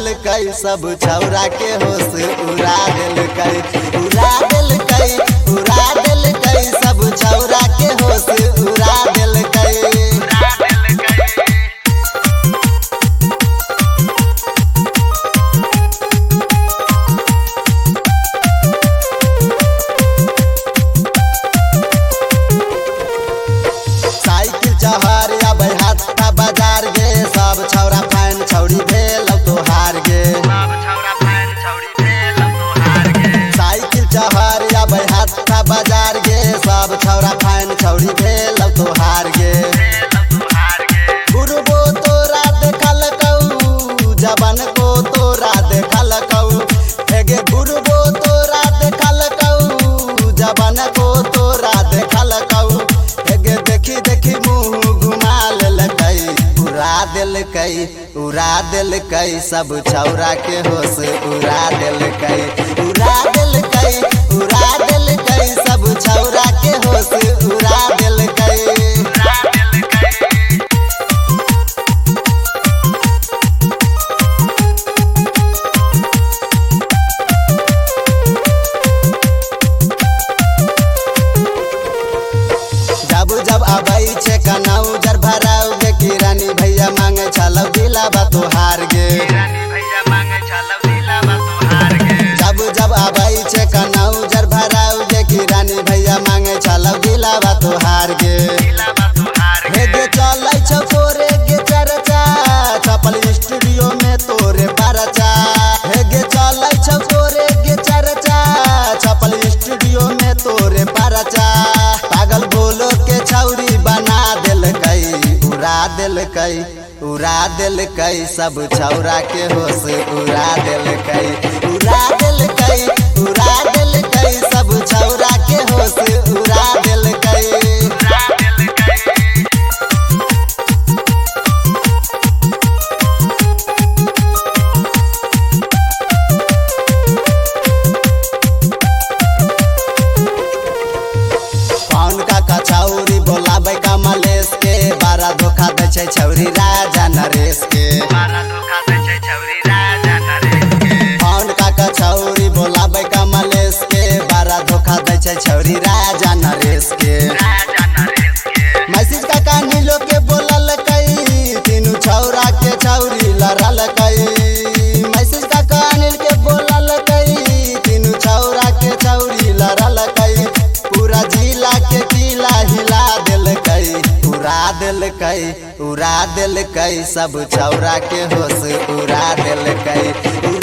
देलकै सब छौरा के होश उड़ा देलकै सब छौरा के होश उड़ा देलकै। साइकिल चहर आबै हाथ बाजार गे सब छौरा फैन छौरी भेल तोहार गे। साइकिल चहर आबै हाथ बाजार गे सब छौरा फैन छौरी भेल तोहार गे। गुरुबो तोरा देखल कऊ जबन को तोरा देखल कऊ हेगे गुरुबो तोरा देखल कऊ जबन को तोरा देखल कऊ हेगे देखी देखी मुँह घुमा लेलकै उड़ा देलकै सब छौरा के होश उड़ा देलकै सब छौरा के होश उड़ा देलकै। जब आबै छै कनाऊ जर भराऊ गे किरानी भैया मांगे छलौ दिलाबा तोहार गे। जब आबै छै कनाऊ जर भराऊ गे किरानी भैया मांगे छलौ दिलाबा तोहार गे। हे गे चलै छौ तोरे गे चर्चा छपल स्टूडियो में तोरे परचा। हे गे चलै छौ तोरे गे चर्चा छपल स्टूडियो में तोरे परचा। पागल बोलो के छौरी बना देलकै उड़ा देलकै सब छौरा के होश उड़ा देलकै सब छौरा के होश उड़ा देलकै। कौन का छौरी बोलाबै कमलेश के बारा धोखा दै छै छौरी राजा नरेश के। कौन का छौरी बोलाबै कमलेश के बारा धोखा दै छै छौरी राजा नरेश के। मैसेज काका नीलो के बोललकै तीनू छौरा के छौरी लड़लकै। मैसेज काका नील के बोललकै तीनू छौरा के छौरी लड़लकै। पूरा जिला के किला हिला देलकै उड़ा देलकै सब छौरा के होश उड़ा देलकै।